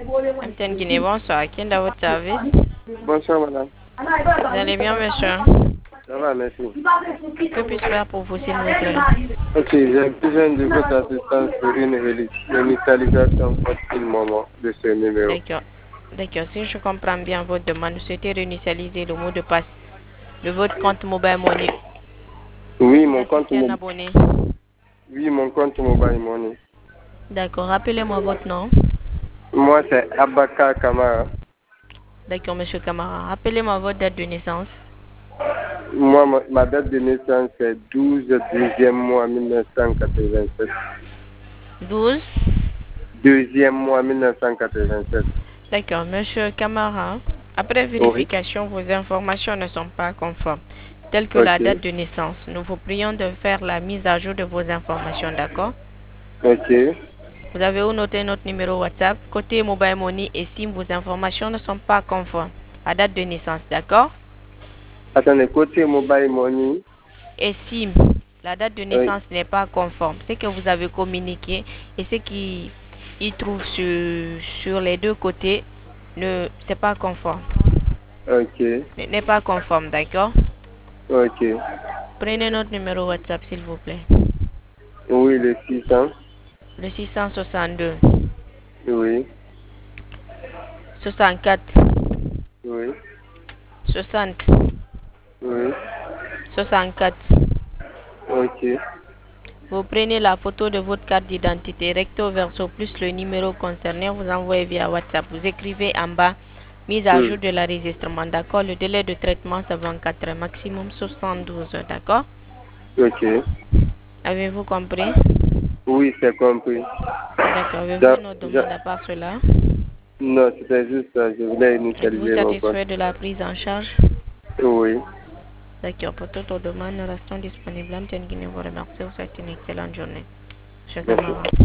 MTN Guinée, bonsoir. Qui est dans votre service? Bonsoir, madame. Vous allez bien, monsieur? Ça va, merci. Que puis-je faire pour vous, s'il vous plaît? Ok, j'ai besoin de votre assistance pour une réinitialisation pour le moment de ce numéro. D'accord. D'accord. Si je comprends bien votre demande, vous souhaitez réinitialiser le mot de passe de votre compte Mobile Money. Oui, Vous mon compte assistez un mobile. abonné. Oui, mon compte mobile money. D'accord. Rappelez-moi votre nom. Moi, c'est Abaka Kamara. D'accord, monsieur Camara. Rappelez-moi votre date de naissance. Moi, ma date de naissance, c'est 12 mois 1987. 12. mois 1987. D'accord, monsieur Camara. Après Oui. vérification, vos informations ne sont pas conformes, telles que la Ok. date de naissance. Nous vous prions de faire la mise à jour de vos informations, d'accord? Ok. Vous avez où noté notre numéro WhatsApp? Côté Mobile Money et SIM, vos informations ne sont pas conformes à date de naissance, d'accord? Attendez, côté mobile money. Et SIM, la date de Oui. naissance n'est pas conforme. Ce que vous avez communiqué et ce qui y trouve sur les deux côtés, c'est pas conforme. Ok. N'est pas conforme, d'accord? Ok. Prenez notre numéro WhatsApp, s'il vous plaît. Oui, le 600. Le 662 Oui. 64 Oui. 60 Oui. 64. Ok. Vous prenez la photo de votre carte d'identité recto verso plus le numéro concerné, vous envoyez via WhatsApp. Vous écrivez en bas mise à jour de l'enregistrement, d'accord? Le délai de traitement c'est 24 heures, maximum 72 heures, d'accord? Ok. Avez-vous compris? Oui, c'est compris. D'accord. Avez-vous Ja- une autre ja- demande à part cela? Non, c'était juste ça. Je voulais Êtes-vous initialiser mon compte. satisfait de la prise en charge? Oui. D'accord. Pour toute autre demande, nous restons disponibles. Antenne Guinée vous remercie. Vous souhaite une excellente journée. Monsieur Merci. Camara.